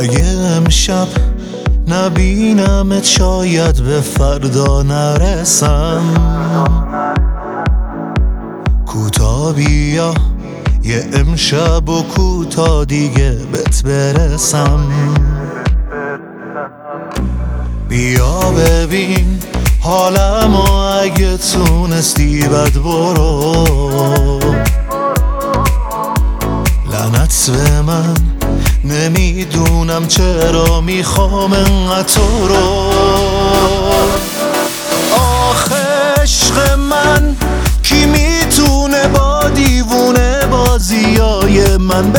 اگه امشب نبینمت شاید به فردا نرسم. کوتا بیا یه امشب و کوتا دیگه بهت برسم. بیا ببین حالمو اگه تونستی بد برو. لعنت به من نمیدونم چرا میخوام انقدر تو رو. آخه عشق من کی میتونه با دیوونه بازیای من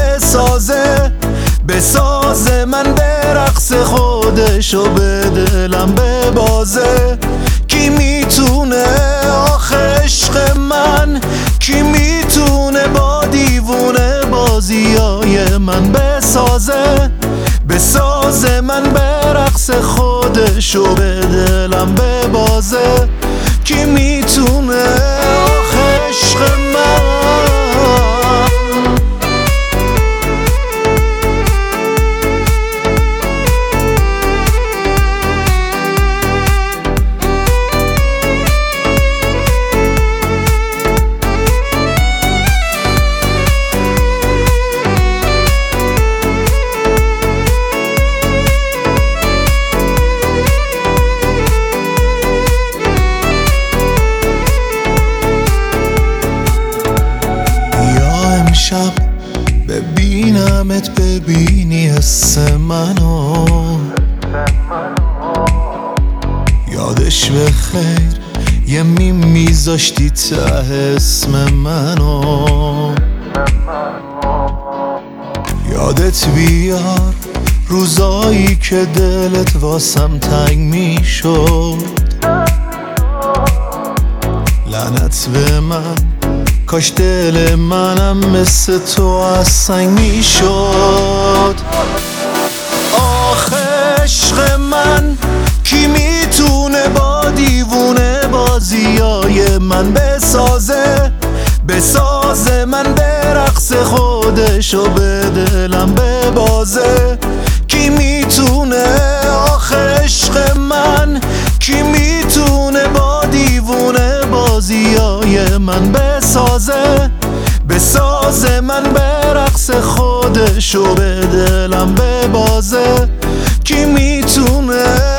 بسازه من به رقص خودشو به دلم ببازه. کی میتونه آخه عشق من کی میتونه با دیوونه بازیای من بسازه من به رقص خودشو به دلم ببازه. کی میتونه آخه عشق من. شب ببینمت ببینی حس منو. یادش به خیر یه میذاشتی ته اسم منو. یادت بیار روزایی که دلت واسم تنگ میشد. لعنت به من کاش دل منم مثل تو از سنگ میشد. آخه عشق من کی میتونه با دیوونه بازیای من بسازه من به رقص خودشو به دلم ببازه. کی میتونه آخه عشق من کی میتونه با دیوونه بازیای من بسازه من به رقص خودشو به دلم ببازه. کی میتونه